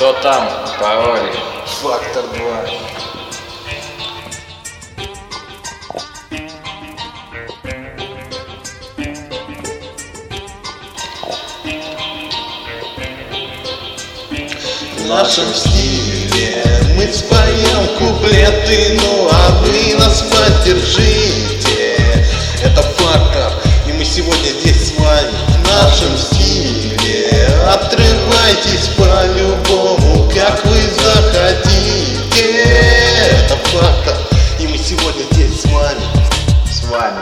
Кто там? Пароль. Фактор 2. В нашем стиле мы споем куплеты, ну а вы нас поддержите. Это фактор, и мы сегодня здесь с вами. В нашем стиле отрывайтесь по-любому, как вы захотите. Это фактор, и мы сегодня здесь с вами. С вами.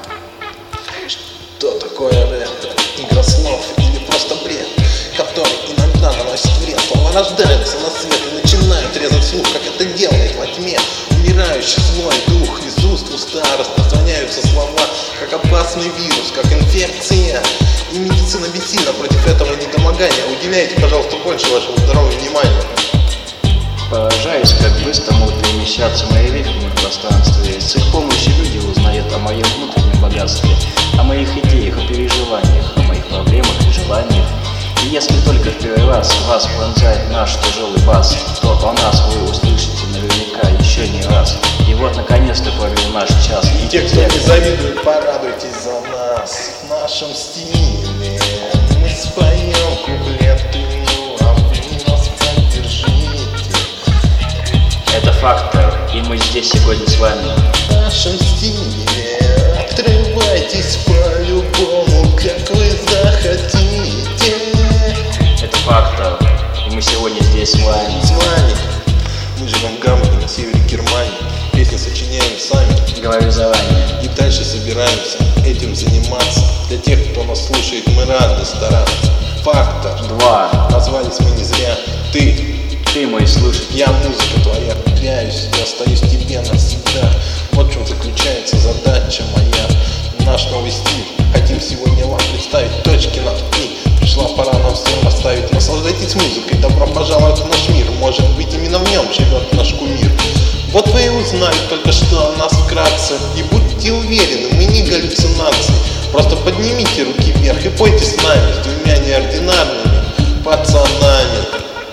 Что такое рэп? Игра слов или просто бред, который иногда наносит вред. Слова рождаются на свет и начинают резать слух, как это делает во тьме умирающий злой дух. Из уст в уста распространяются слова, как опасный вирус, как инфекция. И медицина бессильна против этого недомогания. Уделяйте, пожалуйста, больше вашему здоровью внимания. Поражаюсь, как быстро могут перемещаться мои рифмы в пространстве. С их помощью люди узнают о моем внутреннем богатстве, о моих идеях, о переживаниях, о моих проблемах и желаниях. И если только в первый раз вас пронзает наш тяжелый бас, то о нас вы услышите наверняка еще не раз. И вот наконец-то пробил наш час. И те, кто не завидует, порадуйтесь за нас. В нашем стиле мы споем куплеты, ну а вы нас поддержите. Это фактор, и мы здесь сегодня с вами. В нашем стиле отрывайтесь по-любому, как вы захотите. Это фактор, и мы сегодня здесь с вами. С вами. Мы живем в Гамбурге, на севере Германии. Песни сочиняем сами. Говорю заранее. И дальше собираемся этим заниматься. Для тех, кто нас слушает, мы рады стараться. Фактор 2. Назвались мы не зря. Ты мой слушатель. Я музыка твоя. Теряюсь, я остаюсь тебе навсегда. Вот в чем заключается задача моя. Наш новый стиль хотим сегодня вам представить. Точки над «и». Пришла пора нам всем расставить. Наслаждайтесь музыкой, добро пожаловать в наш мир. Может быть, именно в нем живет наш кумир. Вот вы и узнали только что о нас вкратце. И будьте уверены, мы не галлюцинации. Просто поднимите руки вверх и пойте с нами, с двумя неординарными пацанами.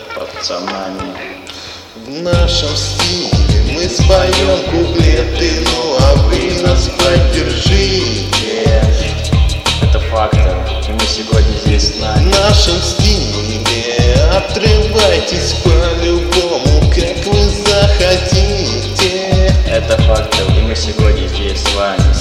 В нашем стиле мы споем куплеты, ну а вы нас поддержите. Это фактор, и мы сегодня здесь с нами. В нашем стиле отрывайтесь по-любому, как вы захотите. Это фактор, и мы сегодня здесь с вами.